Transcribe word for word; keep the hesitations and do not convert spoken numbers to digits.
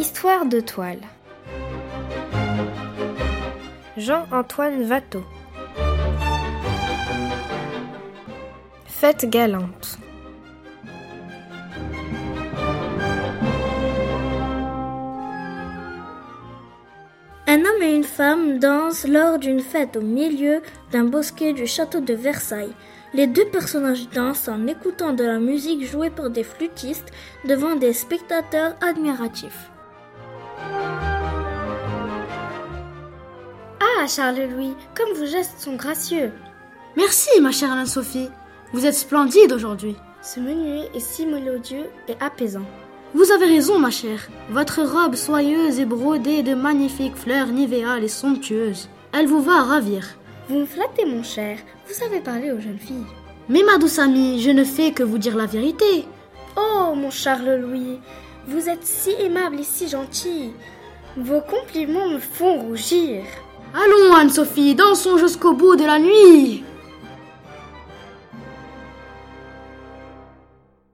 Histoire de toile. Jean-Antoine Watteau. Fête galante. Un homme et une femme dansent lors d'une fête au milieu d'un bosquet du château de Versailles. Les deux personnages dansent en écoutant de la musique jouée par des flûtistes devant des spectateurs admiratifs. Ah, Charles-Louis, comme vos gestes sont gracieux. Merci, ma chère Anne-Sophie. Vous êtes splendide aujourd'hui. Ce menuet est si mélodieux et apaisant. Vous avez raison, ma chère. Votre robe soyeuse et brodée de magnifiques fleurs nivéales est somptueuse. Elle vous va à ravir. Vous me flattez, mon cher. Vous savez parler aux jeunes filles. Mais ma douce amie, je ne fais que vous dire la vérité. Oh, mon Charles-Louis, vous êtes si aimable et si gentil. Vos compliments me font rougir. Allons, Anne-Sophie, dansons jusqu'au bout de la nuit.